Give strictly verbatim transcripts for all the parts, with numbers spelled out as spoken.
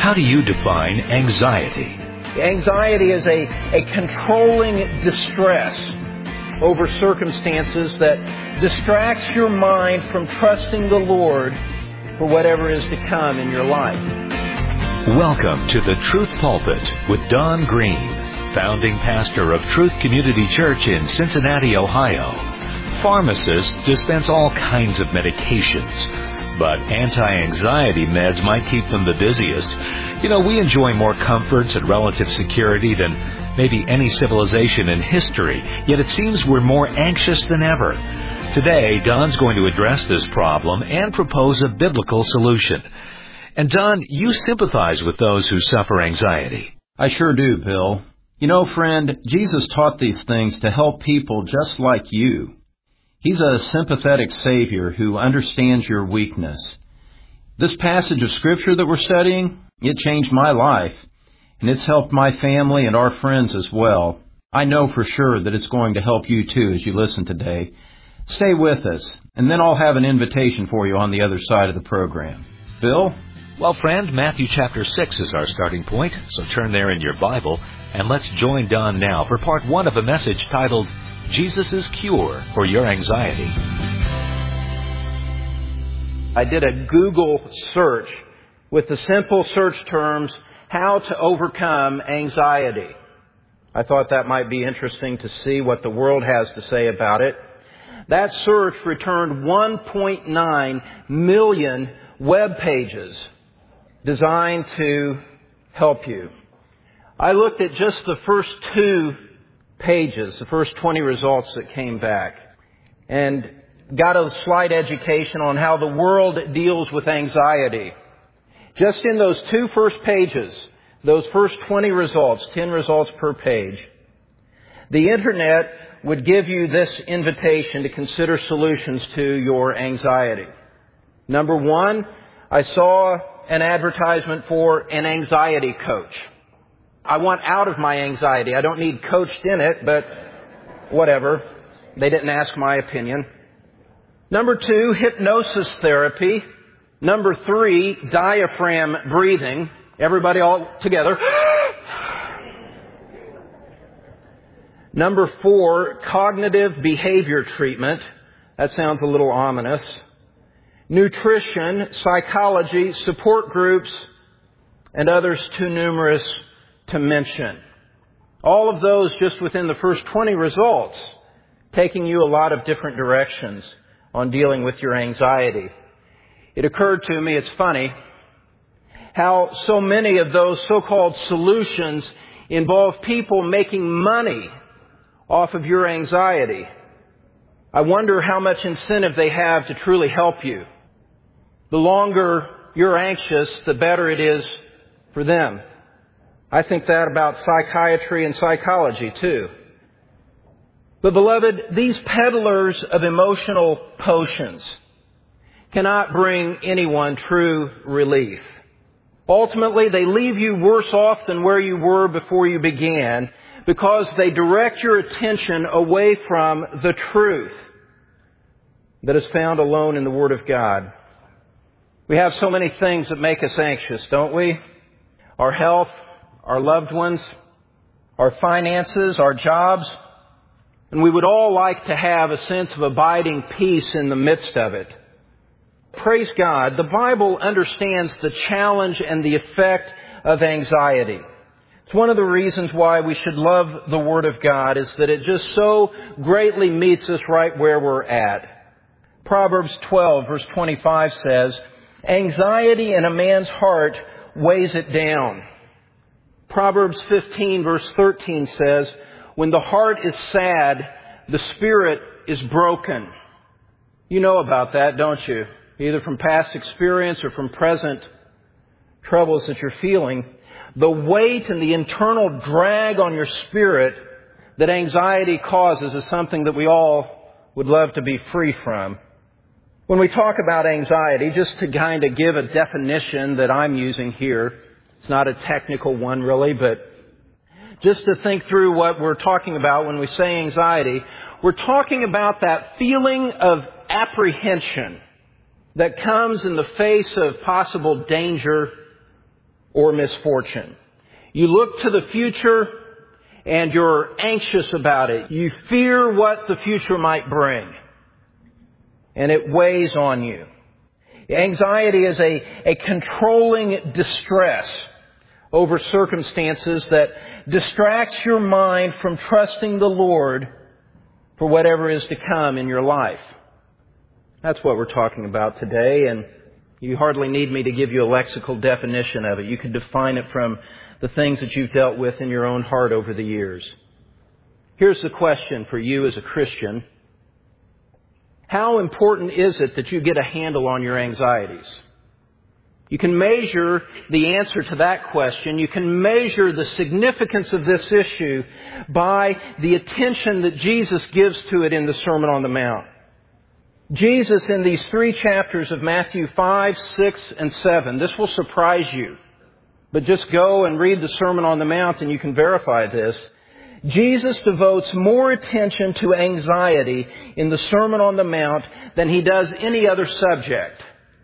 How do you define anxiety? Anxiety is a, a controlling distress over circumstances that distracts your mind from trusting the Lord for whatever is to come in your life. Welcome to the Truth Pulpit with Don Green, founding pastor of Truth Community Church in Cincinnati, Ohio. Pharmacists dispense all kinds of medications, but anti-anxiety meds might keep them the busiest. You know, we enjoy more comforts and relative security than maybe any civilization in history, yet it seems we're more anxious than ever. Today, Don's going to address this problem and propose a biblical solution. And Don, you sympathize with those who suffer anxiety. I sure do, Bill. You know, friend, Jesus taught these things to help people just like you. He's a sympathetic Savior who understands your weakness. This passage of Scripture that we're studying, it changed my life, and it's helped my family and our friends as well. I know for sure that it's going to help you too as you listen today. Stay with us, and then I'll have an invitation for you on the other side of the program. Bill? Well, friend, Matthew chapter six is our starting point, so turn there in your Bible, and let's join Don now for part one of a message titled, Jesus' Cure for Your Anxiety. I did a Google search with the simple search terms, how to overcome anxiety. I thought that might be interesting to see what the world has to say about it. That search returned one point nine million web pages designed to help you. I looked at just the first two pages, the first twenty results that came back, and got a slight education on how the world deals with anxiety. Just in those two first pages, those first twenty results, ten results per page, the Internet would give you this invitation to consider solutions to your anxiety. Number one, I saw an advertisement for an anxiety coach. I want out of my anxiety. I don't need coached in it, but whatever. They didn't ask my opinion. Number two, hypnosis therapy. Number three, diaphragm breathing. Everybody all together. Number four, cognitive behavior treatment. That sounds a little ominous. Nutrition, psychology, support groups, and others too numerous to mention. All of those just within the first twenty results, taking you a lot of different directions on dealing with your anxiety. It occurred to me, it's funny, how so many of those so-called solutions involve people making money off of your anxiety. I wonder how much incentive they have to truly help you. The longer you're anxious, the better it is for them. I think that about psychiatry and psychology too. But beloved, these peddlers of emotional potions cannot bring anyone true relief. Ultimately, they leave you worse off than where you were before you began because they direct your attention away from the truth that is found alone in the Word of God. We have so many things that make us anxious, don't we? Our health, our loved ones, our finances, our jobs. And we would all like to have a sense of abiding peace in the midst of it. Praise God, the Bible understands the challenge and the effect of anxiety. It's one of the reasons why we should love the Word of God, is that it just so greatly meets us right where we're at. Proverbs twelve verse twenty-five says, anxiety in a man's heart weighs it down. Proverbs fifteen verse thirteen says, when the heart is sad, the spirit is broken. You know about that, don't you? Either from past experience or from present troubles that you're feeling. The weight and the internal drag on your spirit that anxiety causes is something that we all would love to be free from. When we talk about anxiety, just to kind of give a definition that I'm using here, it's not a technical one really, but just to think through what we're talking about when we say anxiety, we're talking about that feeling of apprehension that comes in the face of possible danger or misfortune. You look to the future and you're anxious about it. You fear what the future might bring. And it weighs on you. Anxiety is a, a controlling distress over circumstances that distracts your mind from trusting the Lord for whatever is to come in your life. That's what we're talking about today, and you hardly need me to give you a lexical definition of it. You can define it from the things that you've dealt with in your own heart over the years. Here's the question for you as a Christian. How important is it that you get a handle on your anxieties? You can measure the answer to that question. You can measure the significance of this issue by the attention that Jesus gives to it in the Sermon on the Mount. Jesus, in these three chapters of Matthew five, six, and seven, this will surprise you. But just go and read the Sermon on the Mount and you can verify this. Jesus devotes more attention to anxiety in the Sermon on the Mount than He does any other subject.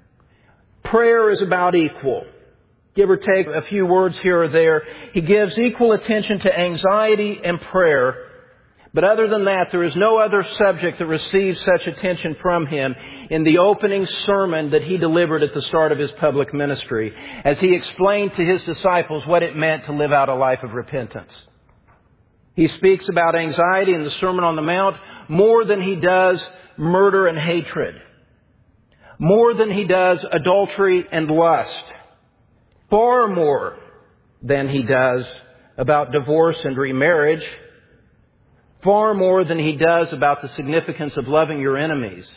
Prayer is about equal. Give or take a few words here or there. He gives equal attention to anxiety and prayer. But other than that, there is no other subject that receives such attention from Him in the opening sermon that He delivered at the start of His public ministry, as He explained to His disciples what it meant to live out a life of repentance. He speaks about anxiety in the Sermon on the Mount more than He does murder and hatred, more than He does adultery and lust, far more than He does about divorce and remarriage, far more than He does about the significance of loving your enemies.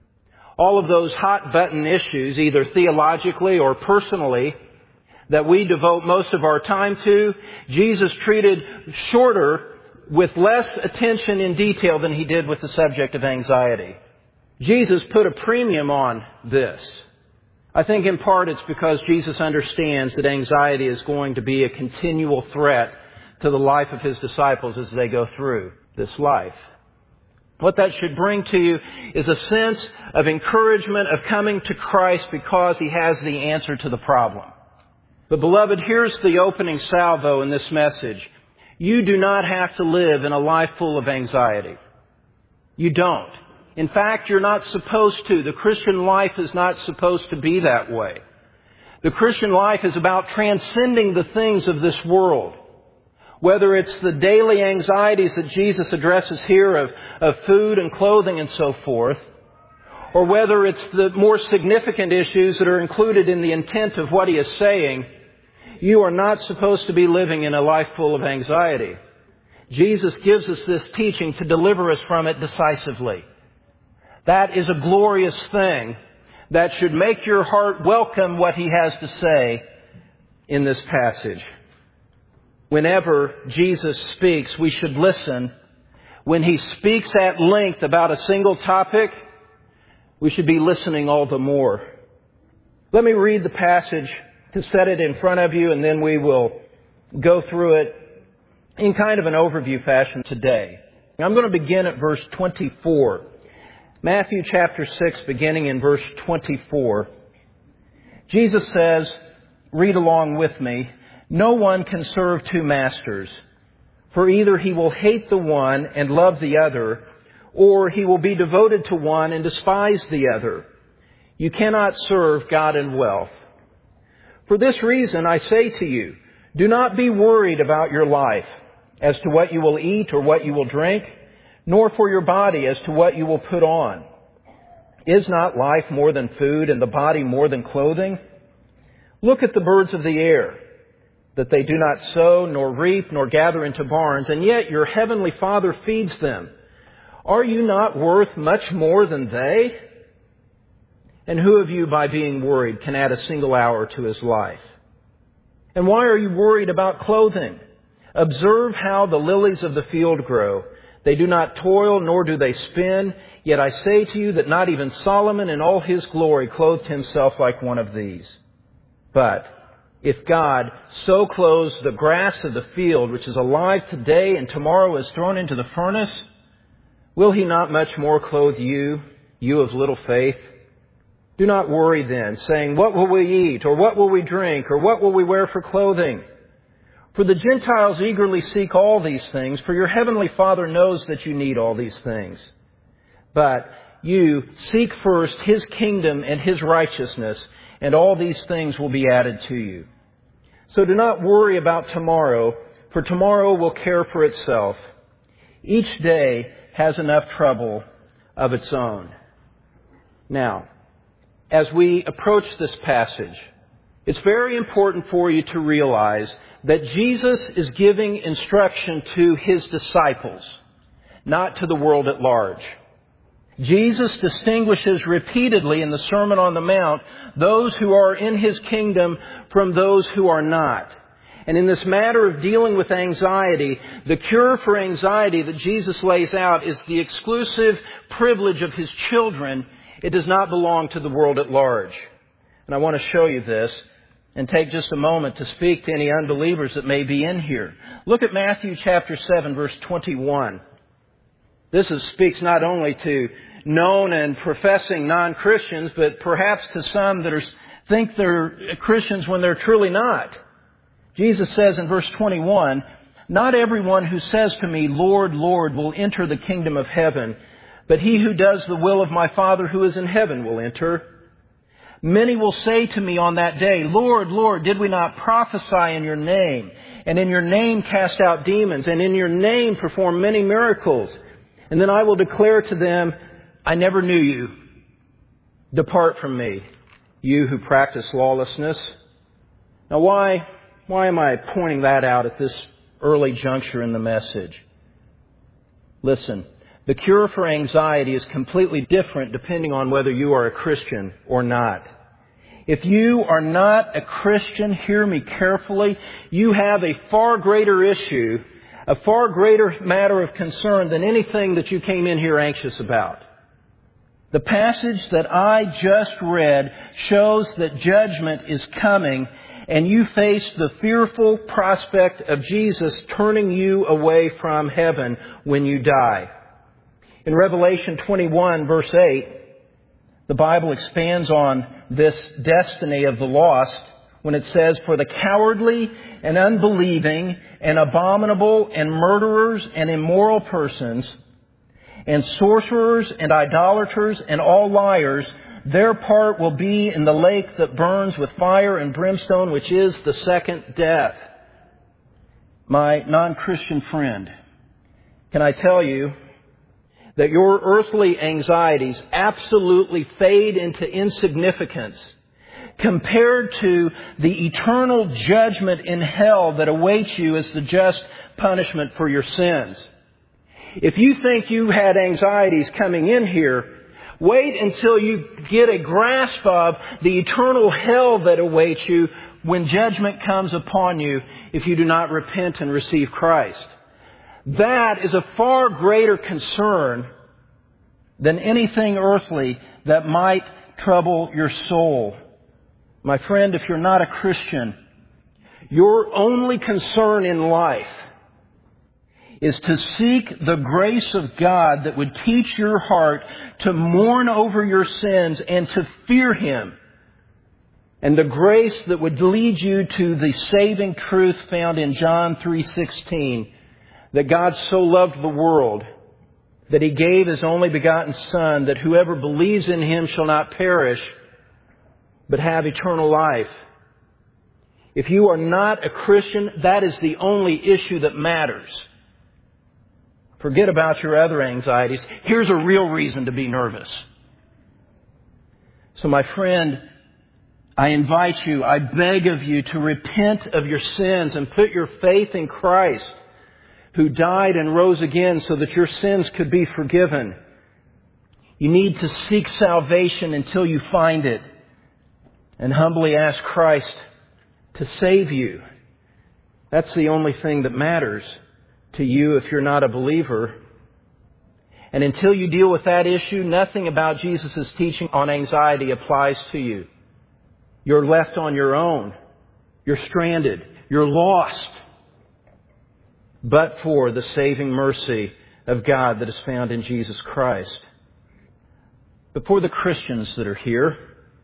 All of those hot button issues, either theologically or personally, that we devote most of our time to, Jesus treated shorter with less attention in detail than He did with the subject of anxiety. Jesus put a premium on this. I think in part it's because Jesus understands that anxiety is going to be a continual threat to the life of His disciples as they go through this life. What that should bring to you is a sense of encouragement of coming to Christ because He has the answer to the problem. But beloved, here's the opening salvo in this message. You do not have to live in a life full of anxiety. You don't. In fact, you're not supposed to. The Christian life is not supposed to be that way. The Christian life is about transcending the things of this world. Whether it's the daily anxieties that Jesus addresses here of, of food and clothing and so forth, or whether it's the more significant issues that are included in the intent of what He is saying, you are not supposed to be living in a life full of anxiety. Jesus gives us this teaching to deliver us from it decisively. That is a glorious thing that should make your heart welcome what He has to say in this passage. Whenever Jesus speaks, we should listen. When He speaks at length about a single topic, we should be listening all the more. Let me read the passage to set it in front of you, and then we will go through it in kind of an overview fashion today. I'm going to begin at verse twenty-four. Matthew chapter six, beginning in verse twenty-four. Jesus says, read along with me, "No one can serve two masters, for either he will hate the one and love the other, or he will be devoted to one and despise the other. You cannot serve God and wealth. For this reason, I say to you, do not be worried about your life as to what you will eat or what you will drink, nor for your body as to what you will put on. Is not life more than food and the body more than clothing? Look at the birds of the air, that they do not sow, nor reap, nor gather into barns, and yet your heavenly Father feeds them. Are you not worth much more than they? And who of you, by being worried, can add a single hour to his life? And why are you worried about clothing? Observe how the lilies of the field grow. They do not toil, nor do they spin. Yet I say to you that not even Solomon in all his glory clothed himself like one of these. But if God so clothes the grass of the field, which is alive today and tomorrow is thrown into the furnace, will He not much more clothe you, you of little faith? Do not worry then, saying, what will we eat, or what will we drink, or what will we wear for clothing? For the Gentiles eagerly seek all these things, for your heavenly Father knows that you need all these things. But you seek first His kingdom and His righteousness, and all these things will be added to you. So do not worry about tomorrow, for tomorrow will care for itself. Each day has enough trouble of its own. Now, as we approach this passage, it's very important for you to realize that Jesus is giving instruction to His disciples, not to the world at large. Jesus distinguishes repeatedly in the Sermon on the Mount those who are in His kingdom from those who are not. And in this matter of dealing with anxiety, the cure for anxiety that Jesus lays out is the exclusive privilege of His children. It does not belong to the world at large. And I want to show you this and take just a moment to speak to any unbelievers that may be in here. Look at Matthew chapter seven, verse twenty-one. This is, speaks not only to known and professing non-Christians, but perhaps to some that are, think they're Christians when they're truly not. Jesus says in verse twenty-one, not everyone who says to me, Lord, Lord, will enter the kingdom of heaven, but he who does the will of my Father who is in heaven will enter. Many will say to me on that day, Lord, Lord, did we not prophesy in your name, and in your name cast out demons, and in your name perform many miracles? And then I will declare to them, I never knew you. Depart from me, you who practice lawlessness. Now why, why am I pointing that out at this early juncture in the message? Listen. The cure for anxiety is completely different depending on whether you are a Christian or not. If you are not a Christian, hear me carefully, you have a far greater issue, a far greater matter of concern than anything that you came in here anxious about. The passage that I just read shows that judgment is coming, and you face the fearful prospect of Jesus turning you away from heaven when you die. In Revelation twenty-one, verse eight, the Bible expands on this destiny of the lost when it says, for the cowardly and unbelieving and abominable and murderers and immoral persons and sorcerers and idolaters and all liars, their part will be in the lake that burns with fire and brimstone, which is the second death. My non-Christian friend, can I tell you that your earthly anxieties absolutely fade into insignificance compared to the eternal judgment in hell that awaits you as the just punishment for your sins. If you think you had anxieties coming in here, wait until you get a grasp of the eternal hell that awaits you when judgment comes upon you if you do not repent and receive Christ. That is a far greater concern than anything earthly that might trouble your soul. My friend, if you're not a Christian, your only concern in life is to seek the grace of God that would teach your heart to mourn over your sins and to fear Him. And the grace that would lead you to the saving truth found in John three sixteen, that God so loved the world that He gave His only begotten Son, that whoever believes in Him shall not perish, but have eternal life. If you are not a Christian, that is the only issue that matters. Forget about your other anxieties. Here's a real reason to be nervous. So my friend, I invite you, I beg of you to repent of your sins and put your faith in Christ, who died and rose again so that your sins could be forgiven. You need to seek salvation until you find it, and humbly ask Christ to save you. That's the only thing that matters to you if you're not a believer. And until you deal with that issue, nothing about Jesus' teaching on anxiety applies to you. You're left on your own. You're stranded. You're lost. But for the saving mercy of God that is found in Jesus Christ. But for the Christians that are here,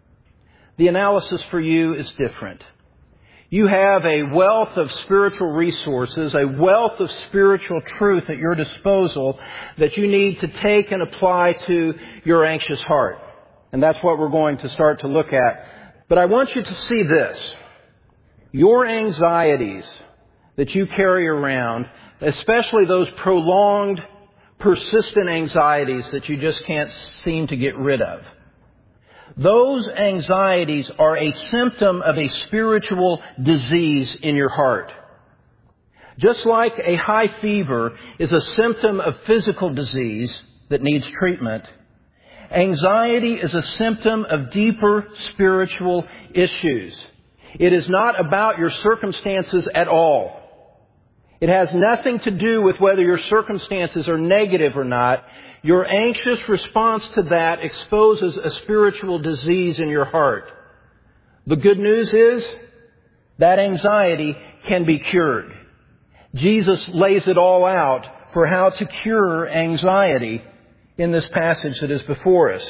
the analysis for you is different. You have a wealth of spiritual resources, a wealth of spiritual truth at your disposal that you need to take and apply to your anxious heart. And that's what we're going to start to look at. But I want you to see this. Your anxieties that you carry around, especially those prolonged, persistent anxieties that you just can't seem to get rid of, those anxieties are a symptom of a spiritual disease in your heart. Just like a high fever is a symptom of physical disease that needs treatment, anxiety is a symptom of deeper spiritual issues. It is not about your circumstances at all. It has nothing to do with whether your circumstances are negative or not. Your anxious response to that exposes a spiritual disease in your heart. The good news is that anxiety can be cured. Jesus lays it all out for how to cure anxiety in this passage that is before us.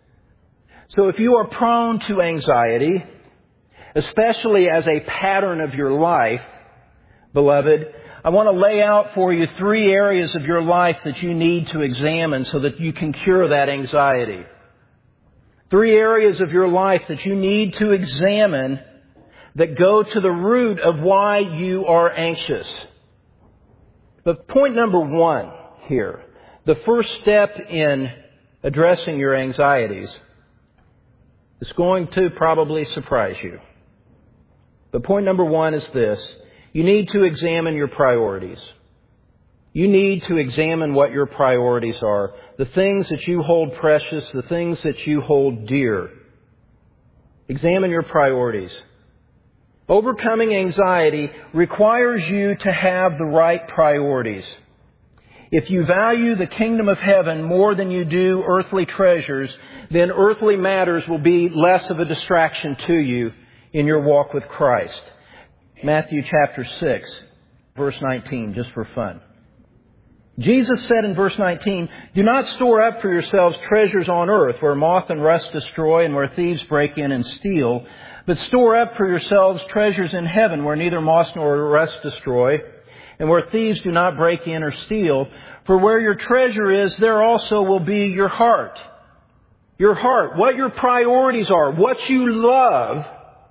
So if you are prone to anxiety, especially as a pattern of your life, beloved, I want to lay out for you three areas of your life that you need to examine so that you can cure that anxiety. Three areas of your life that you need to examine that go to the root of why you are anxious. But point number one here, the first step in addressing your anxieties, is going to probably surprise you. But point number one is this. You need to examine your priorities. You need to examine what your priorities are. The things that you hold precious, the things that you hold dear. Examine your priorities. Overcoming anxiety requires you to have the right priorities. If you value the kingdom of heaven more than you do earthly treasures, then earthly matters will be less of a distraction to you in your walk with Christ. Matthew chapter six, verse nineteen, just for fun. Jesus said in verse nineteen, "Do not store up for yourselves treasures on earth where moth and rust destroy and where thieves break in and steal, but store up for yourselves treasures in heaven where neither moth nor rust destroy and where thieves do not break in or steal. For where your treasure is, there also will be your heart." Your heart, what your priorities are, what you love,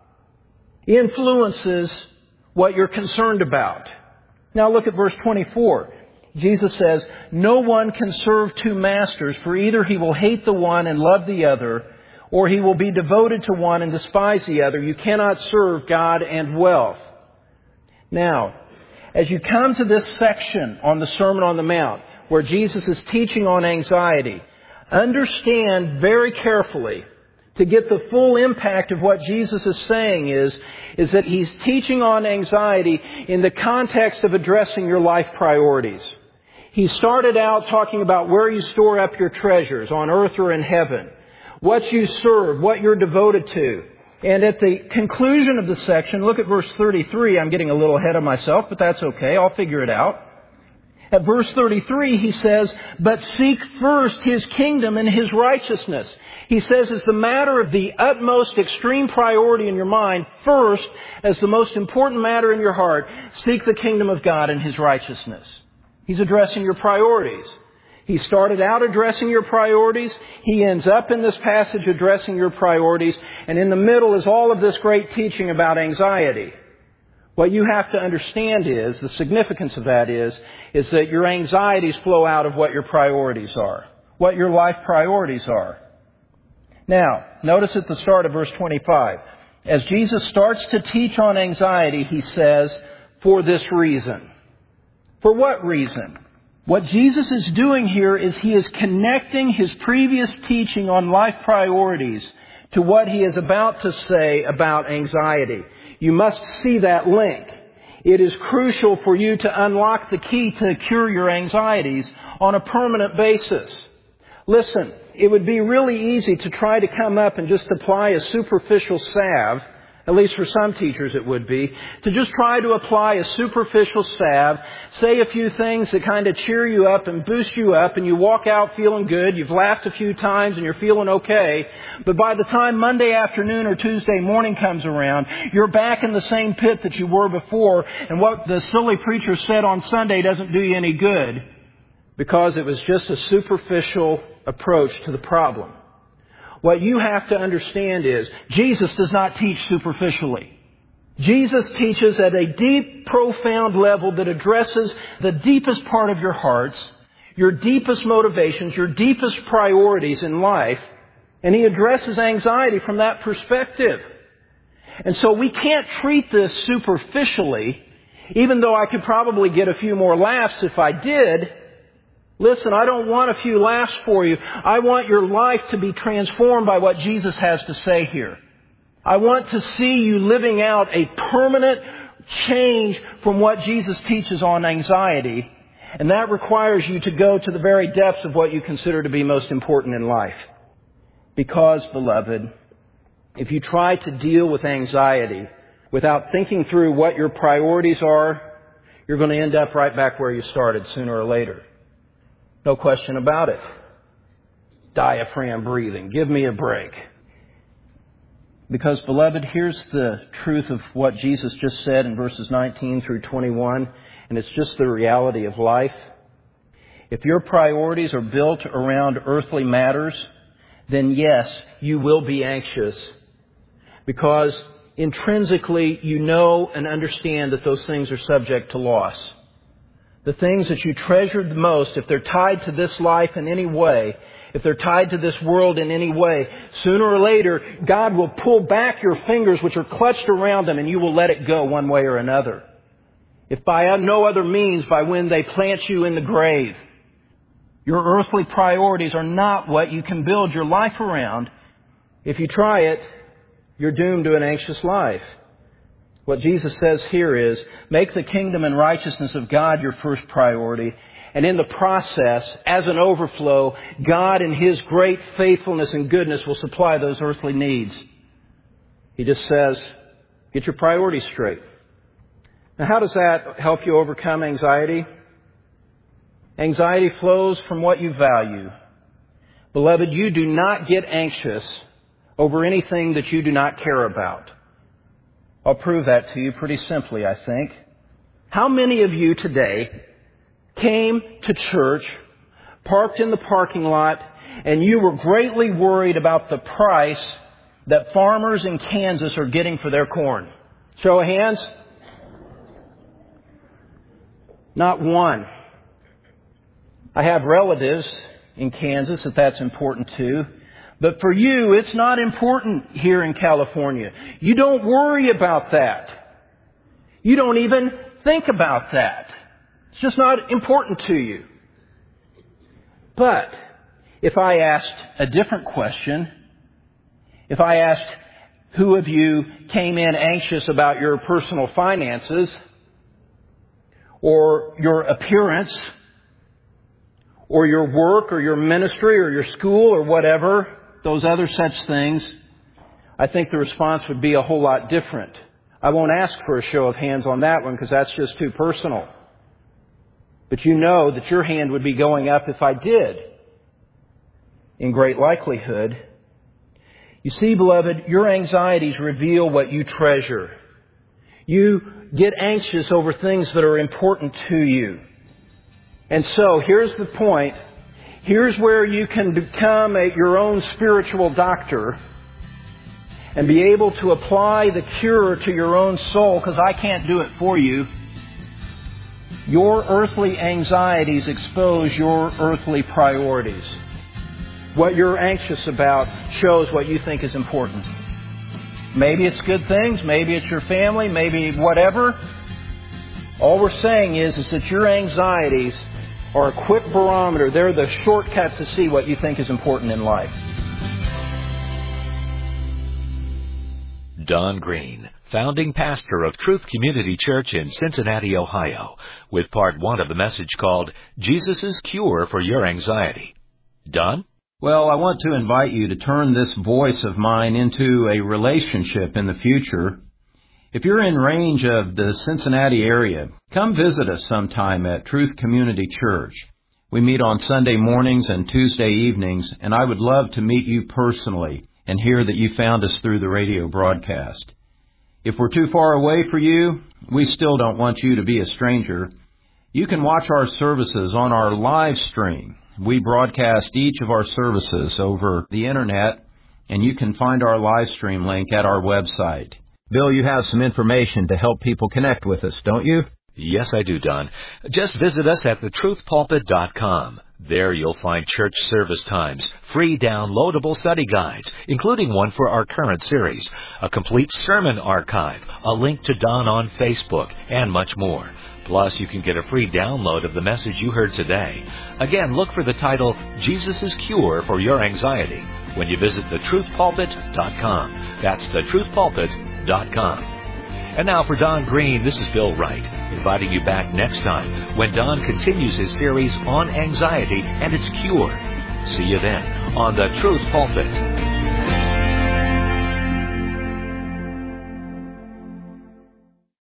influences what you're concerned about. Now look at verse twenty-four. Jesus says, "No one can serve two masters, for either he will hate the one and love the other, or he will be devoted to one and despise the other. You cannot serve God and wealth." Now, as you come to this section on the Sermon on the Mount, where Jesus is teaching on anxiety, understand very carefully, to get the full impact of what Jesus is saying is, is that He's teaching on anxiety in the context of addressing your life priorities. He started out talking about where you store up your treasures, on earth or in heaven, what you serve, what you're devoted to. And at the conclusion of the section, look at verse thirty-three. I'm getting a little ahead of myself, but that's okay. I'll figure it out. At verse thirty-three, he says, "But seek first His kingdom and His righteousness." He says, as the matter of the utmost extreme priority in your mind, first, as the most important matter in your heart, seek the kingdom of God and His righteousness. He's addressing your priorities. He started out addressing your priorities. He ends up in this passage addressing your priorities. And in the middle is all of this great teaching about anxiety. What you have to understand is, the significance of that is, is that your anxieties flow out of what your priorities are, what your life priorities are. Now, notice at the start of verse twenty-five, as Jesus starts to teach on anxiety, He says, "For this reason." For what reason? What Jesus is doing here is He is connecting His previous teaching on life priorities to what He is about to say about anxiety. You must see that link. It is crucial for you to unlock the key to cure your anxieties on a permanent basis. Listen, it would be really easy to try to come up and just apply a superficial salve At least for some teachers it would be, to just try to apply a superficial salve, say a few things that kind of cheer you up and boost you up, and you walk out feeling good, you've laughed a few times and you're feeling okay, but by the time Monday afternoon or Tuesday morning comes around, you're back in the same pit that you were before, and what the silly preacher said on Sunday doesn't do you any good, because it was just a superficial approach to the problem. What you have to understand is, Jesus does not teach superficially. Jesus teaches at a deep, profound level that addresses the deepest part of your hearts, your deepest motivations, your deepest priorities in life, and He addresses anxiety from that perspective. And so we can't treat this superficially, even though I could probably get a few more laughs if I did. Listen, I don't want a few laughs for you. I want your life to be transformed by what Jesus has to say here. I want to see you living out a permanent change from what Jesus teaches on anxiety. And that requires you to go to the very depths of what you consider to be most important in life. Because, beloved, if you try to deal with anxiety without thinking through what your priorities are, you're going to end up right back where you started sooner or later. No question about it. Diaphragm breathing. Give me a break. Because, beloved, here's the truth of what Jesus just said in verses nineteen through twenty-one, and it's just the reality of life. If your priorities are built around earthly matters, then yes, you will be anxious. Because intrinsically, you know and understand that those things are subject to loss. The things that you treasured the most, if they're tied to this life in any way, if they're tied to this world in any way, sooner or later, God will pull back your fingers which are clutched around them, and you will let it go one way or another. If by no other means, by when they plant you in the grave. Your earthly priorities are not what you can build your life around. If you try it, you're doomed to an anxious life. What Jesus says here is, make the kingdom and righteousness of God your first priority. And in the process, as an overflow, God in His great faithfulness and goodness will supply those earthly needs. He just says, get your priorities straight. Now, how does that help you overcome anxiety? Anxiety flows from what you value. Beloved, you do not get anxious over anything that you do not care about. I'll prove that to you pretty simply, I think. How many of you today came to church, parked in the parking lot, and you were greatly worried about the price that farmers in Kansas are getting for their corn? Show of hands. Not one. I have relatives in Kansas that that's important to. But for you, it's not important here in California. You don't worry about that. You don't even think about that. It's just not important to you. But if I asked a different question, if I asked who of you came in anxious about your personal finances or your appearance or your work or your ministry or your school or whatever, those other such things, I think the response would be a whole lot different. I won't ask for a show of hands on that one because that's just too personal. But you know that your hand would be going up if I did, in great likelihood. You see, beloved, your anxieties reveal what you treasure. You get anxious over things that are important to you. And so, here's the point. Here's where you can become a, your own spiritual doctor and be able to apply the cure to your own soul, because I can't do it for you. Your earthly anxieties expose your earthly priorities. What you're anxious about shows what you think is important. Maybe it's good things, maybe it's your family, maybe whatever. All we're saying is, is that your anxieties are a quick barometer. They're the shortcut to see what you think is important in life. Don Green, founding pastor of Truth Community Church in Cincinnati, Ohio, with part one of the message called Jesus' Cure for Your Anxiety. Don? Well, I want to invite you to turn this voice of mine into a relationship in the future. If you're in range of the Cincinnati area, come visit us sometime at Truth Community Church. We meet on Sunday mornings and Tuesday evenings, and I would love to meet you personally and hear that you found us through the radio broadcast. If we're too far away for you, we still don't want you to be a stranger. You can watch our services on our live stream. We broadcast each of our services over the Internet, and you can find our live stream link at our website. Bill, you have some information to help people connect with us, don't you? Yes, I do, Don. Just visit us at the truth pulpit dot com. There you'll find church service times, free downloadable study guides, including one for our current series, a complete sermon archive, a link to Don on Facebook, and much more. Plus, you can get a free download of the message you heard today. Again, look for the title, Jesus' Cure for Your Anxiety, when you visit the truth pulpit dot com. That's the truth pulpit dot com. And now for Don Green, this is Bill Wright, inviting you back next time when Don continues his series on anxiety and its cure. See you then on the Truth Pulpit.